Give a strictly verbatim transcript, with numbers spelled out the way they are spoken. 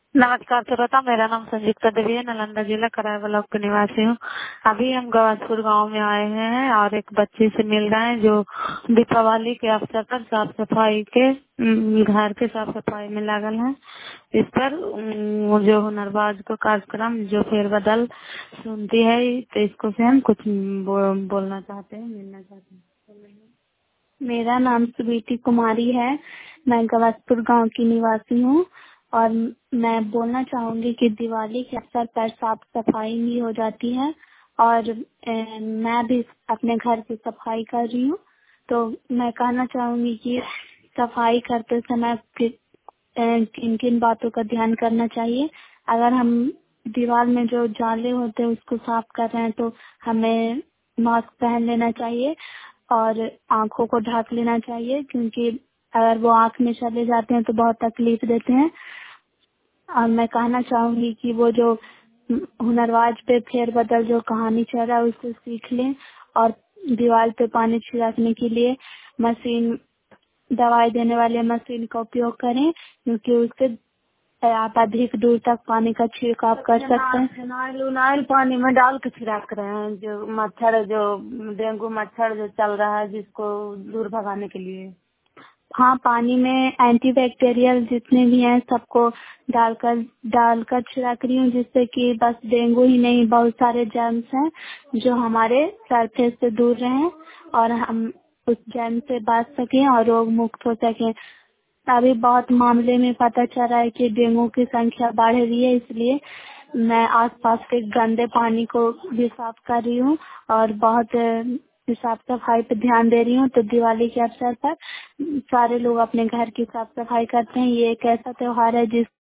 नमस्कार श्रोता, मेरा नाम संयुक्ता देवी है। नालंदा जिला कराय ब्लॉक के निवासी हूँ। अभी हम गवासपुर गांव में आए हैं और एक बच्चे से मिल रहे हैं जो दीपावली के अवसर पर साफ सफाई के अम, घर के साफ सफाई में लागल है। इस पर अम, जो हुनरबाज को कार्यक्रम जो फेरबदल सुनती है, तो इसको से हम कुछ बो, बोलना चाहते हैं, मिलना चाहते हैं। मेरा नाम स्वीटी कुमारी है। मैं गवासपुर गांव की निवासी हूँ और मैं बोलना चाहूंगी कि दिवाली के अवसर पर साफ सफाई भी हो जाती है और ए, मैं भी अपने घर की सफाई कर रही हूँ। तो मैं कहना चाहूंगी कि सफाई करते समय कि- ए, किन किन बातों का ध्यान करना चाहिए। अगर हम दीवार में जो जाले होते हैं उसको साफ कर रहे हैं तो हमें मास्क पहन लेना चाहिए और आंखों को ढक लेना चाहिए, क्योंकि अगर वो आंख में चले जाते हैं तो बहुत तकलीफ देते हैं। और मैं कहना चाहूंगी कि वो जो हुनरबाज पे फेरबदल जो कहानी चल रहा है उसको सीख लें और दीवार पे पानी छिड़कने के लिए मशीन, दवाई देने वाले मशीन का उपयोग करें, क्योंकि उससे आप अधिक दूर तक पानी का छिड़काव कर सकते हैं। फिनाइल उनाइल पानी में डाल के छिड़क रहे हैं, जो मच्छर, जो डेंगू मच्छर जो चल रहा है, जिसको दूर भगाने के लिए। हाँ, पानी में एंटीबैक्टीरियल जितने भी हैं सबको डालकर डालकर छिड़क रही हूँ, जिससे कि बस डेंगू ही नहीं, बहुत सारे जर्म्स हैं जो हमारे सरफेस से दूर रहें और हम उस जर्म से बच सकें और रोग मुक्त हो सकें। अभी बहुत मामले में पता चल रहा है कि डेंगू की संख्या बढ़ रही है, इसलिए मैं आसपास के गंदे पानी को भी साफ कर रही हूँ और बहुत अ, साफ सफाई पे ध्यान दे रही हूँ। तो दिवाली के अवसर पर सारे लोग अपने घर की साफ सफाई करते हैं। ये एक ऐसा त्योहार है जिस